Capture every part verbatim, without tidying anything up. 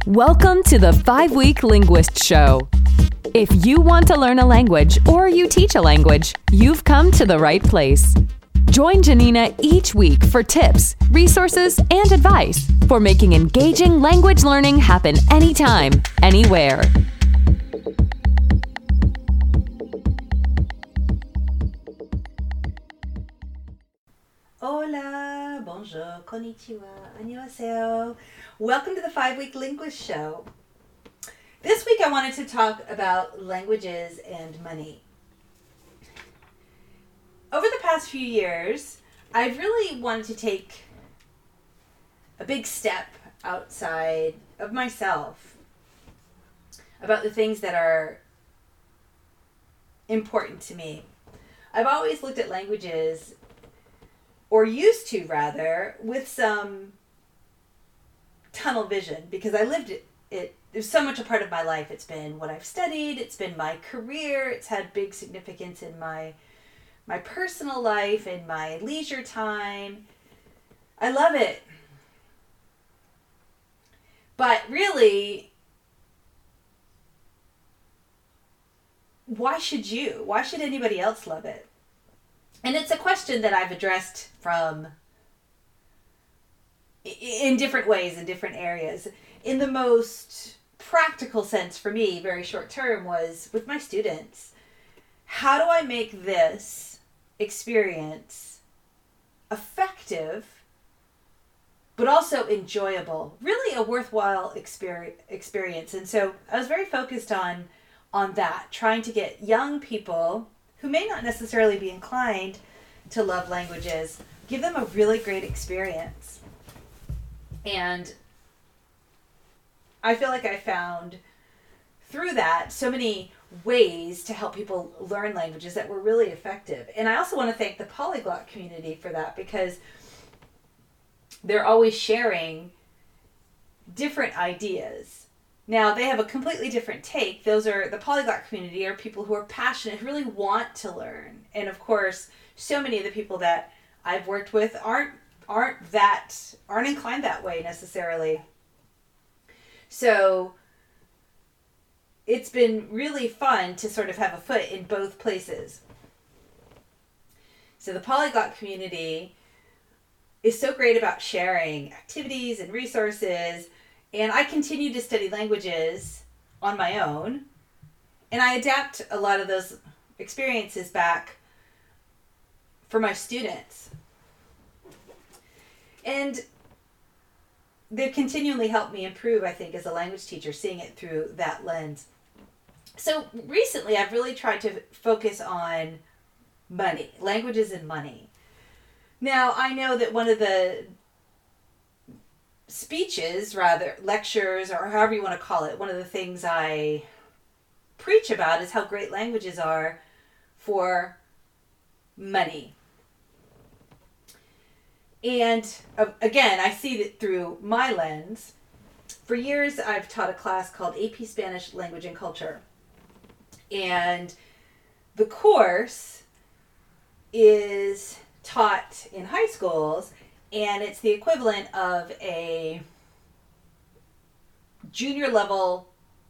Welcome to the Five-Week Linguist Show. If you want to learn a language or you teach a language, you've come to the right place. Join Janina each week for tips, resources, and advice for making engaging language learning happen anytime, anywhere. Hola, bonjour, konnichiwa, annyeonghaseyo. Welcome to the Five-Week Linguist Show. This week I wanted to talk about languages and money. Over the past few years, I've really wanted to take a big step outside of myself about the things that are important to me. I've always looked at languages, or used to rather, with some tunnel vision, because I lived it, it there's so much a part of my life. It's been what I've studied, it's been my career, it's had big significance in my my personal life, in my leisure time. I love it. But really, why should you? Why should anybody else love it? And it's a question that I've addressed from in different ways, in different areas. In the most practical sense for me, very short term, was with my students. How do I make this experience effective, but also enjoyable? Really a worthwhile experience. And so I was very focused on, on that, trying to get young people who may not necessarily be inclined to love languages, give them a really great experience. And I feel like I found through that so many ways to help people learn languages that were really effective. And I also want to thank the polyglot community for that, because they're always sharing different ideas. Now, they have a completely different take. Those are, the polyglot community are people who are passionate, who really want to learn. And of course, so many of the people that I've worked with aren't aren't that aren't inclined that way necessarily. So it's been really fun to sort of have a foot in both places. So the polyglot community is so great about sharing activities and resources. And I continue to study languages on my own, and I adapt a lot of those experiences back for my students. And they've continually helped me improve, I think, as a language teacher, seeing it through that lens. So recently, I've really tried to focus on money, languages and money. Now, I know that one of the speeches, rather, lectures, or however you want to call it, one of the things I preach about is how great languages are for money. And uh, again, I see it through my lens. For years, I've taught a class called A P Spanish Language and Culture. And the course is taught in high schools, and it's the equivalent of a junior level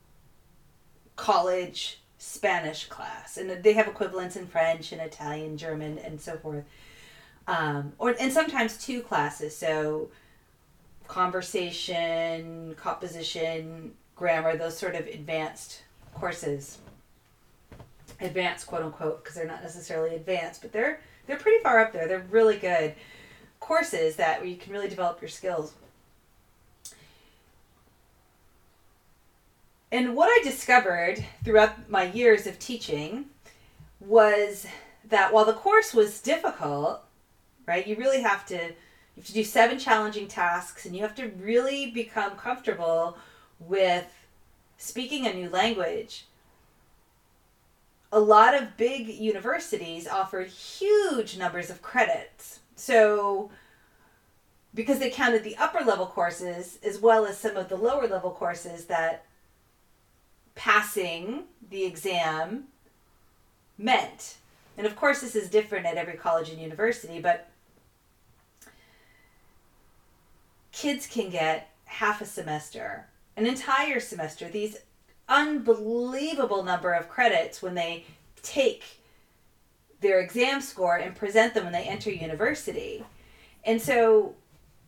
college Spanish class. And they have equivalents in French and Italian, German, and so forth. Um, or and sometimes two classes. So conversation, composition, grammar, those sort of advanced courses. Advanced, quote unquote, because they're not necessarily advanced, but they're they're pretty far up there. They're really good courses that where you can really develop your skills. And what I discovered throughout my years of teaching was that while the course was difficult, right, you really have to you have to do seven challenging tasks, and you have to really become comfortable with speaking a new language. A lot of big universities offered huge numbers of credits. So, because they counted the upper level courses as well as some of the lower level courses that passing the exam meant. And of course, this is different at every college and university, but kids can get half a semester an entire semester, these unbelievable number of credits when they take their exam score and present them when they enter university. And so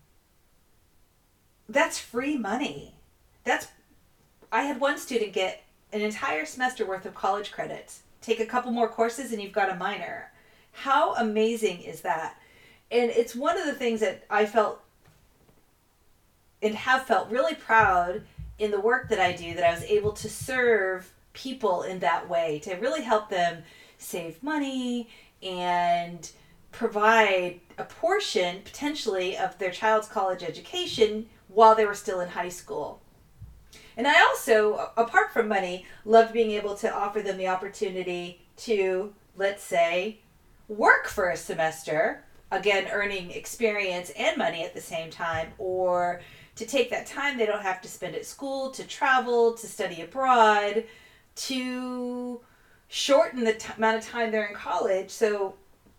that's free money. That's I had one student get an entire semester worth of college credits. Take a couple more courses and you've got a minor. How amazing is that? And it's one of the things that I felt and have felt really proud in the work that I do, that I was able to serve people in that way, to really help them save money and provide a portion potentially of their child's college education while they were still in high school. And I also, apart from money, loved being able to offer them the opportunity to, let's say, work for a semester, again, earning experience and money at the same time, or to take that time they don't have to spend at school, to travel, to study abroad, to shorten the t- amount of time they're in college so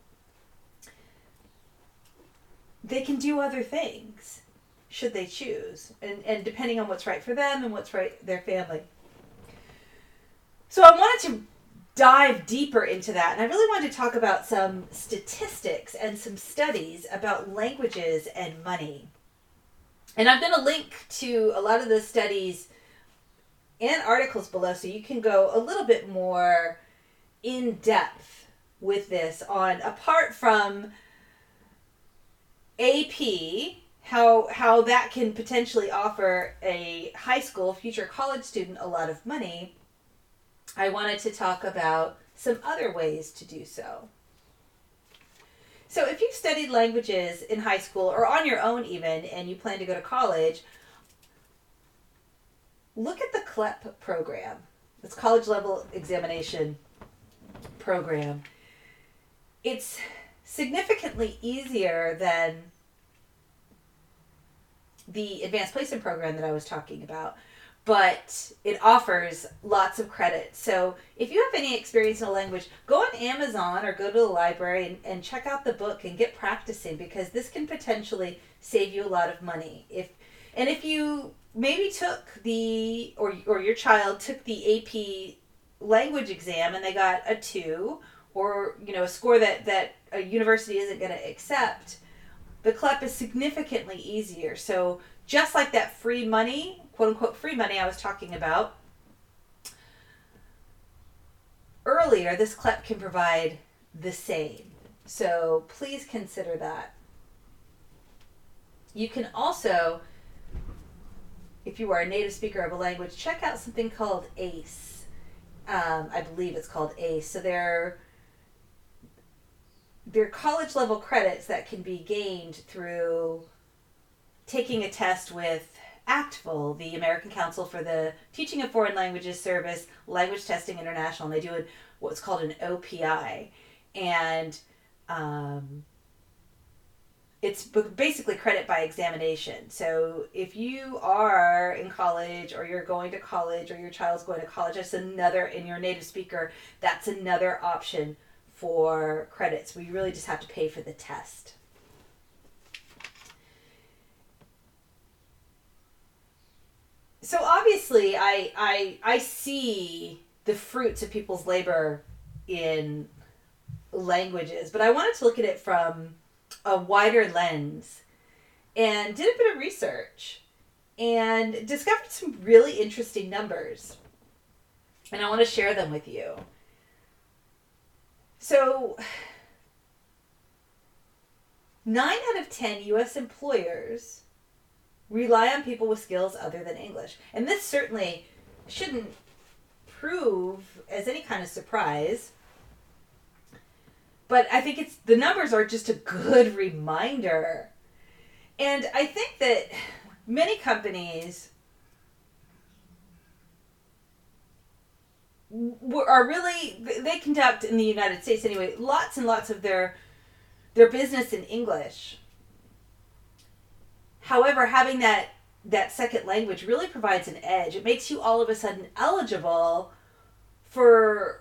they can do other things, should they choose, and, and depending on what's right for them and what's right for their family. So I wanted to dive deeper into that, and I really wanted to talk about some statistics and some studies about languages and money. And I'm going to link to a lot of the studies and articles below so you can go a little bit more in depth with this on, apart from A P, how how that can potentially offer a high school future college student a lot of money. I wanted to talk about some other ways to do so. So if you've studied languages in high school or on your own even, and you plan to go to college, look at the C L E P program. It's College Level Examination Program. It's significantly easier than the Advanced Placement Program that I was talking about, but it offers lots of credit. So if you have any experience in a language, go on Amazon or go to the library and, and check out the book and get practicing, because this can potentially save you a lot of money. If and if you maybe took the, or or your child took the A P language exam and they got a two, or you know a score that, that a university isn't going to accept, the C L E P is significantly easier. So just like that free money, quote unquote free money I was talking about earlier, this C L E P can provide the same. So please consider that. You can also, if you are a native speaker of a language, check out something called A C E. Um, I believe it's called A C E. So they're, they're college level credits that can be gained through taking a test with A C T F L, the American Council for the Teaching of Foreign Languages Service, Language Testing International, and they do a, what's called an O P I. And um, it's basically credit by examination. So if you are in college, or you're going to college, or your child's going to college, that's another, and you're a native speaker, that's another option for credits. We really just have to pay for the test. So obviously, I, I I see the fruits of people's labor in languages, but I wanted to look at it from a wider lens, and did a bit of research and discovered some really interesting numbers, and I want to share them with you. So, nine out of ten U S employers rely on people with skills other than English. And this certainly shouldn't prove as any kind of surprise, but I think it's, the numbers are just a good reminder. And I think that many companies are really, they conduct, in the United States anyway, lots and lots of their their business in English. However, having that that second language really provides an edge. It makes you all of a sudden eligible for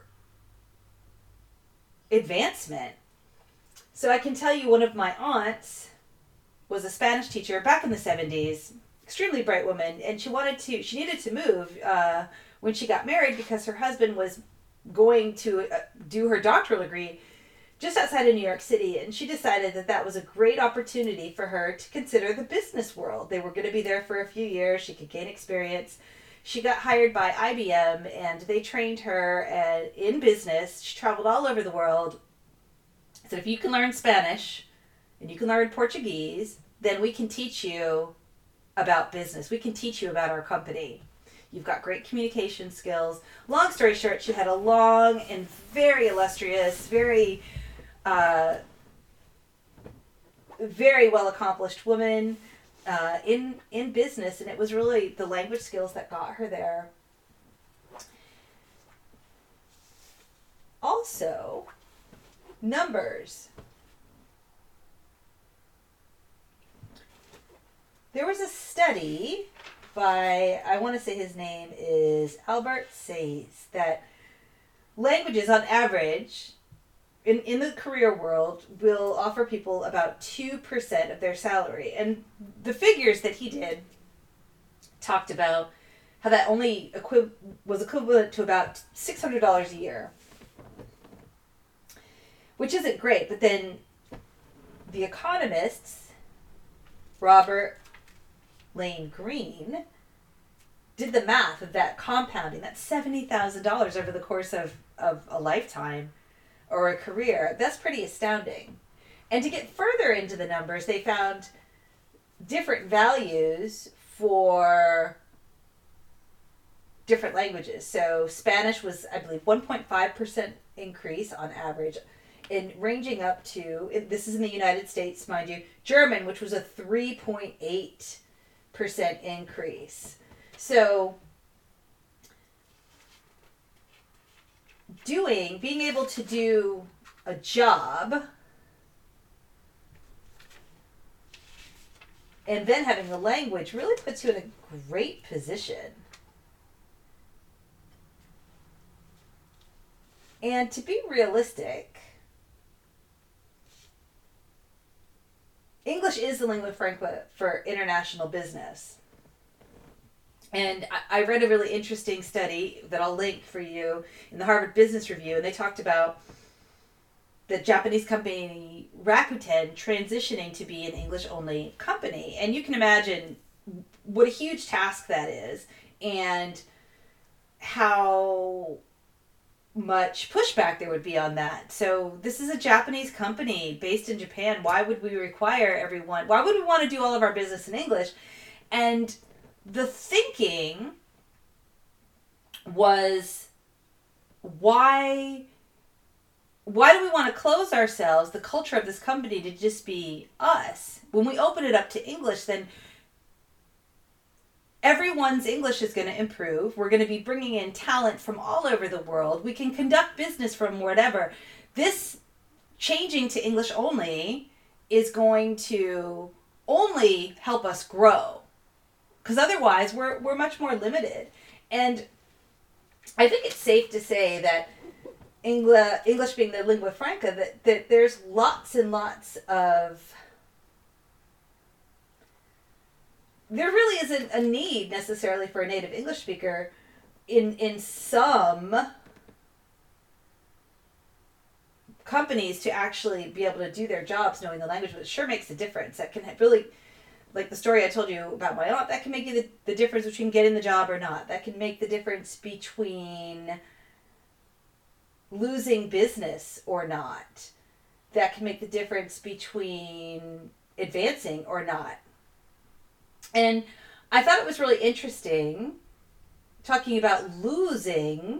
advancement. So I can tell you, one of my aunts was a Spanish teacher back in the seventies, extremely bright woman, and she wanted to, she needed to move uh, when she got married because her husband was going to uh, do her doctoral degree just outside of New York City, and she decided that that was a great opportunity for her to consider the business world. They were going to be there for a few years. She could gain experience. She got hired by I B M, and they trained her at, in business. She traveled all over the world. So if you can learn Spanish and you can learn Portuguese, then we can teach you about business. We can teach you about our company. You've got great communication skills. Long story short, she had a long and very illustrious, very, uh, very well accomplished woman uh, in in business, and it was really the language skills that got her there. Also, numbers. There was a study by, I want to say his name is Albert Sayers, that languages on average in, in the career world will offer people about two percent of their salary. And the figures that he did talked about how that only equi- was equivalent to about six hundred dollars a year, which isn't great. But then the economists, Robert Lane Green, did the math of that compounding. That's seventy thousand dollars over the course of, of a lifetime or a career. That's pretty astounding. And to get further into the numbers, they found different values for different languages. So Spanish was, I believe, one point five percent increase on average, in ranging up to, this is in the United States, mind you, German, which was a three point eight percent increase. So doing, being able to do a job and then having the language really puts you in a great position. And to be realistic, English is the lingua franca for international business. And I read a really interesting study that I'll link for you in the Harvard Business Review, and they talked about the Japanese company Rakuten transitioning to be an English-only company. And you can imagine what a huge task that is, and how much pushback there would be on that. So this is a Japanese company based in Japan. Why would we require everyone, why would we want to do all of our business in English? And the thinking was, why why do we want to close ourselves, the culture of this company, to just be us? When we open it up to English, then everyone's English is going to improve. We're going to be bringing in talent from all over the world. We can conduct business from whatever. This changing to English only is going to only help us grow, because otherwise we're we're much more limited. And I think it's safe to say that Engla, English being the lingua franca, that, that there's lots and lots of, there really isn't a need necessarily for a native English speaker in in some companies to actually be able to do their jobs knowing the language, but it sure makes a difference. That can really, like the story I told you about my aunt, that can make you the, the difference between getting the job or not. That can make the difference between losing business or not. That can make the difference between advancing or not. And I thought it was really interesting talking about losing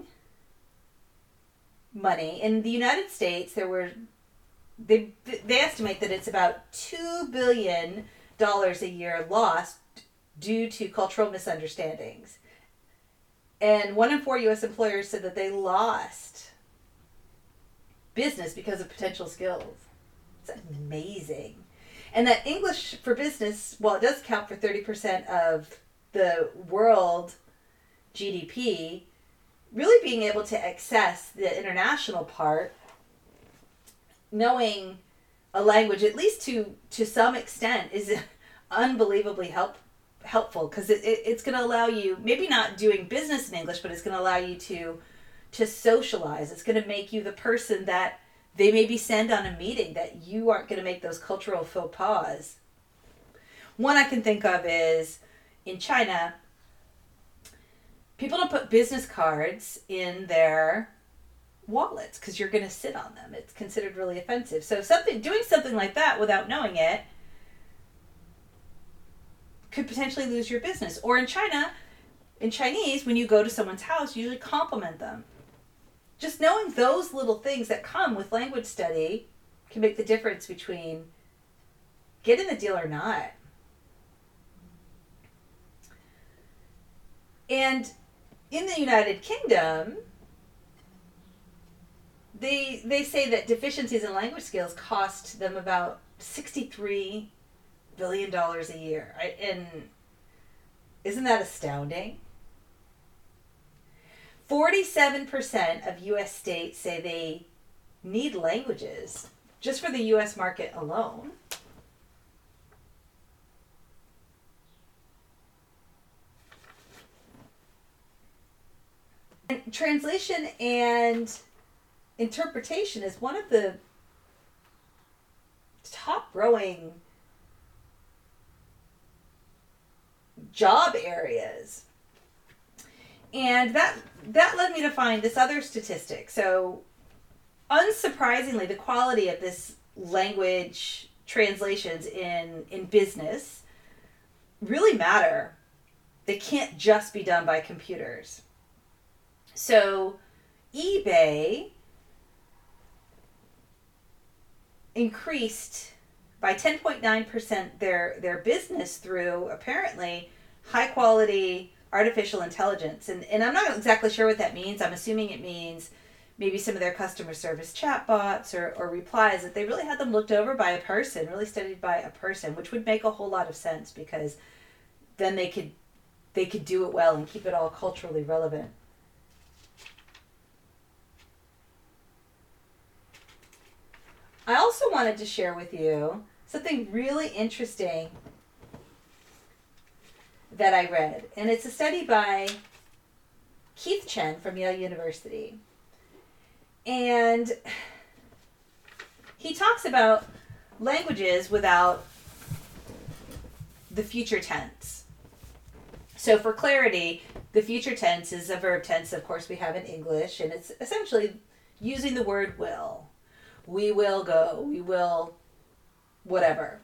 money. In the United States, there were, they they estimate that it's about two billion dollars a year lost due to cultural misunderstandings. And one in four U S employers said that they lost business because of potential skills. It's amazing. And that English for business, while it does count for thirty percent of the world G D P, really being able to access the international part, knowing a language, at least to, to some extent, is unbelievably help, helpful because it, it, it's going to allow you, maybe not doing business in English, but it's going to allow you to to socialize. It's going to make you the person that they maybe send on a meeting, that you aren't going to make those cultural faux pas. One I can think of is in China, people don't put business cards in their wallets because you're going to sit on them. It's considered really offensive. So something doing something like that without knowing it could potentially lose your business. Or in China, in Chinese, when you go to someone's house, you usually compliment them. Just knowing those little things that come with language study can make the difference between getting the deal or not. And in the United Kingdom, they they say that deficiencies in language skills cost them about sixty-three billion dollars a year. I, and isn't that astounding? forty-seven percent of U S states say they need languages just for the U S market alone. And translation and interpretation is one of the top growing job areas. And that that led me to find this other statistic. So, unsurprisingly, the quality of this language translations in, in business really matter. They can't just be done by computers. So, eBay increased by ten point nine percent their, their business through, apparently, high quality artificial intelligence. And, and I'm not exactly sure what that means. I'm assuming it means maybe some of their customer service chatbots or, or replies, that they really had them looked over by a person, really studied by a person, which would make a whole lot of sense because then they could they could do it well and keep it all culturally relevant. I also wanted to share with you something really interesting that I read. And it's a study by Keith Chen from Yale University. And he talks about languages without the future tense. So for clarity, the future tense is a verb tense, of course, we have in English, and it's essentially using the word will. We will go, we will whatever.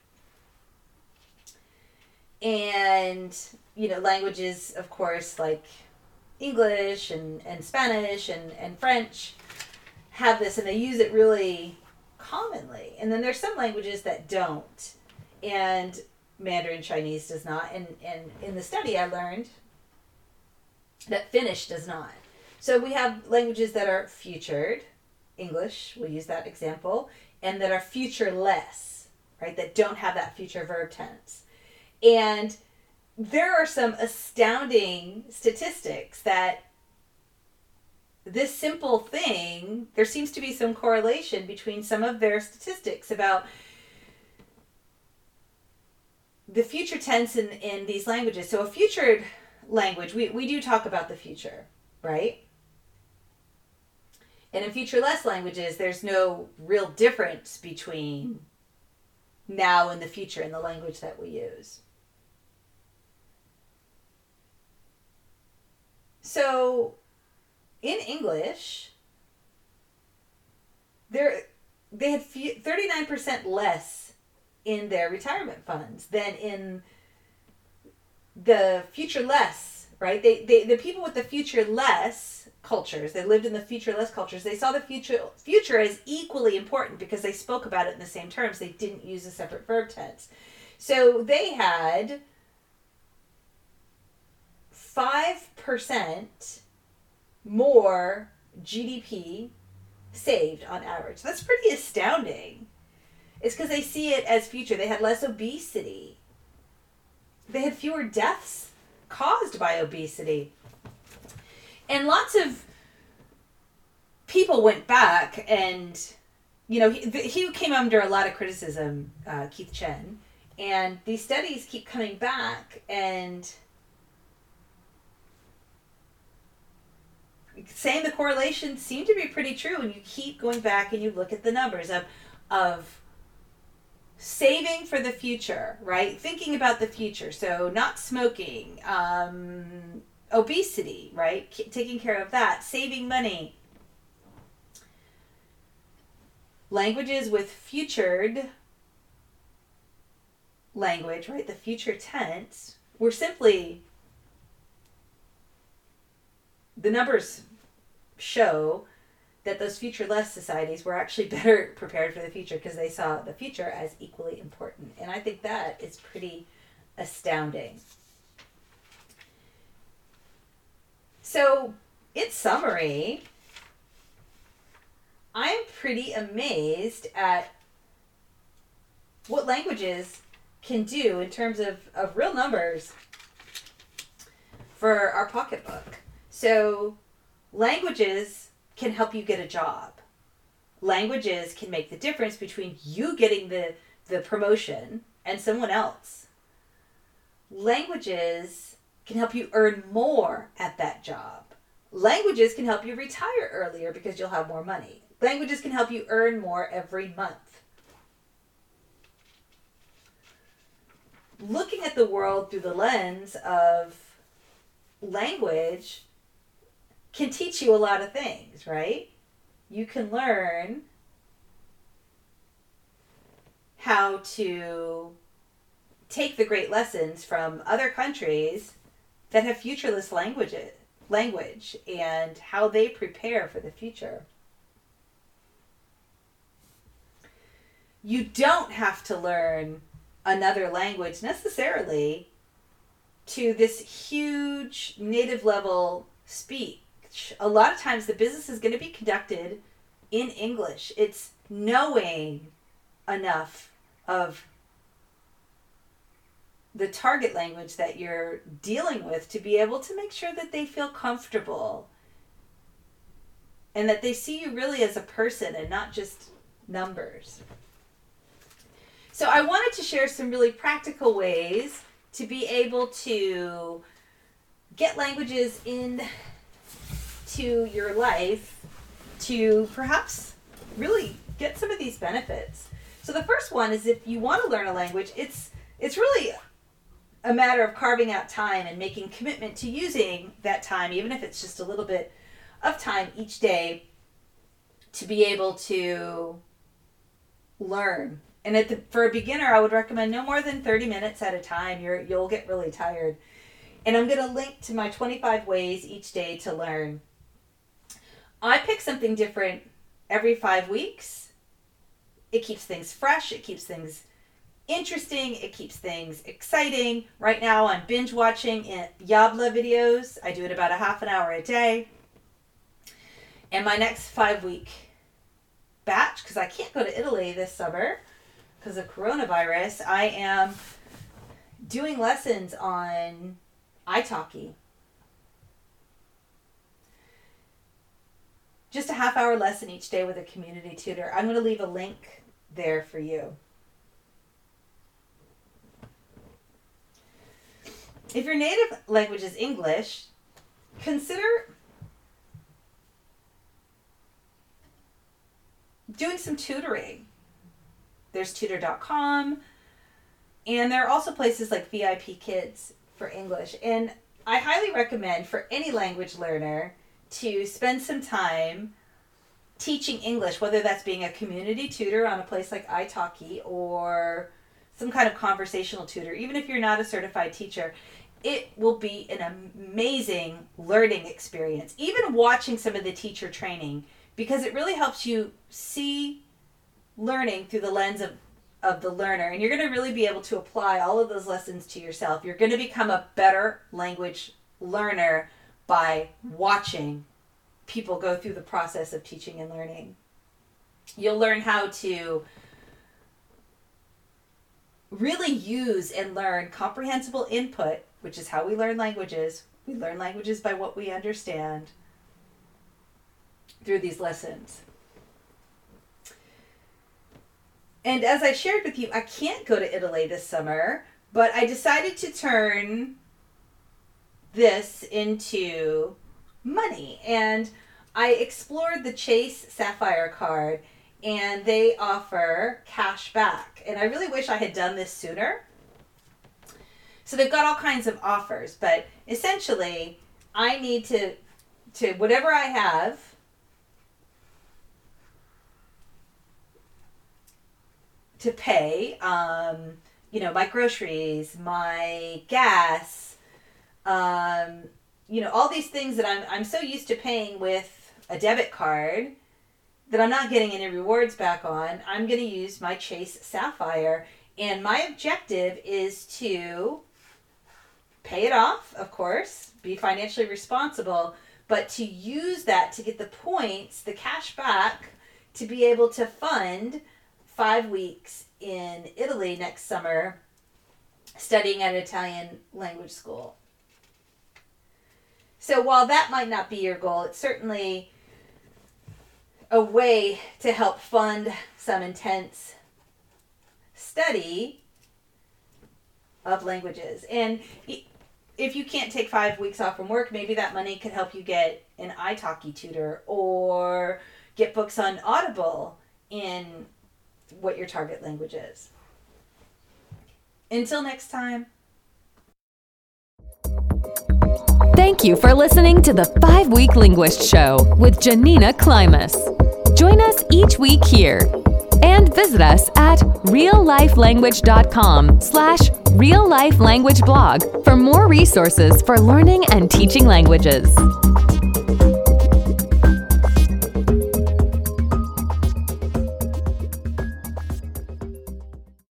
And, you know, languages, of course, like English and, and Spanish and, and French have this, and they use it really commonly. And then there's some languages that don't. And Mandarin Chinese does not. And, and in the study I learned that Finnish does not. So we have languages that are futured. English, we'll use that example. And that are futureless, right? That don't have that future verb tense. And there are some astounding statistics that this simple thing, there seems to be some correlation between some of their statistics about the future tense in, in these languages. So a futured language, we, we do talk about the future, right? And in futureless languages, there's no real difference between now and the future in the language that we use. So, in English, there they had thirty-nine percent less in their retirement funds than in the futureless, right? They, they the people with the futureless cultures, they lived in the futureless cultures, they saw the future future as equally important because they spoke about it in the same terms. They didn't use a separate verb tense. So they had five percent more G D P saved on average. That's pretty astounding. It's because they see it as future. They had less obesity. They had fewer deaths caused by obesity. And lots of people went back and, you know, he, he came under a lot of criticism, uh, Keith Chen, And these studies keep coming back, and saying the correlations seem to be pretty true, and you keep going back and you look at the numbers of of saving for the future, right? Thinking about the future. So not smoking, um, obesity, right? K- taking care of that, saving money. Languages with futured language, right? The future tense, were simply, the numbers show that those future-less societies were actually better prepared for the future because they saw the future as equally important. And I think that is pretty astounding. So, in summary, I'm pretty amazed at what languages can do in terms of, of real numbers for our pocketbook. So, languages can help you get a job. Languages can make the difference between you getting the, the promotion and someone else. Languages can help you earn more at that job. Languages can help you retire earlier because you'll have more money. Languages can help you earn more every month. Looking at the world through the lens of language can teach you a lot of things, right? You can learn how to take the great lessons from other countries that have futureless languages, language and how they prepare for the future. You don't have to learn another language necessarily to this huge native level speak. A lot of times the business is going to be conducted in English. It's knowing enough of the target language that you're dealing with to be able to make sure that they feel comfortable and that they see you really as a person and not just numbers. So I wanted to share some really practical ways to be able to get languages in to your life to perhaps really get some of these benefits. So the first one is, if you want to learn a language, it's it's really a matter of carving out time and making commitment to using that time, even if it's just a little bit of time each day, to be able to learn. And at the, for a beginner, I would recommend no more than thirty minutes at a time. You're, you'll get really tired. And I'm going to link to my twenty-five ways each day to learn. I pick something different every five weeks. It keeps things fresh. It keeps things interesting. It keeps things exciting. Right now I'm binge watching Yabla videos. I do it about a half an hour a day. And my next five week batch, because I can't go to Italy this summer because of coronavirus, I am doing lessons on italki. Just a half hour lesson each day with a community tutor. I'm going to leave a link there for you. If your native language is English, consider doing some tutoring. There's tutor dot com, and there are also places like V I P Kids for English. And I highly recommend for any language learner to spend some time teaching English, whether that's being a community tutor on a place like italki or some kind of conversational tutor. Even if you're not a certified teacher, it will be an amazing learning experience. Even watching some of the teacher training, because it really helps you see learning through the lens of, of the learner. And you're going to really be able to apply all of those lessons to yourself. You're going to become a better language learner by watching people go through the process of teaching and learning. You'll learn how to really use and learn comprehensible input, which is how we learn languages. We learn languages by what we understand through these lessons. And as I shared with you, I can't go to Italy this summer, but I decided to turn this into money. And I explored the Chase Sapphire card, and they offer cash back. And I really wish I had done this sooner. So they've got all kinds of offers, but essentially I need to, to whatever I have, to pay, um, you know, my groceries, my gas, um, you know, all these things that I'm I'm so used to paying with a debit card that I'm not getting any rewards back on. I'm going to use my Chase Sapphire, and my objective is to pay it off, of course, be financially responsible, but to use that to get the points, the cash back, to be able to fund five weeks in Italy next summer, studying at an Italian language school. So while that might not be your goal, it's certainly a way to help fund some intense study of languages. And if you can't take five weeks off from work, maybe that money could help you get an italki tutor or get books on Audible in what your target language is. Until next time. Thank you for listening to the Five-Week Linguist Show with Janina Klimas. Join us each week here and visit us at reallifelanguage.com slash real life language blog for more resources for learning and teaching languages.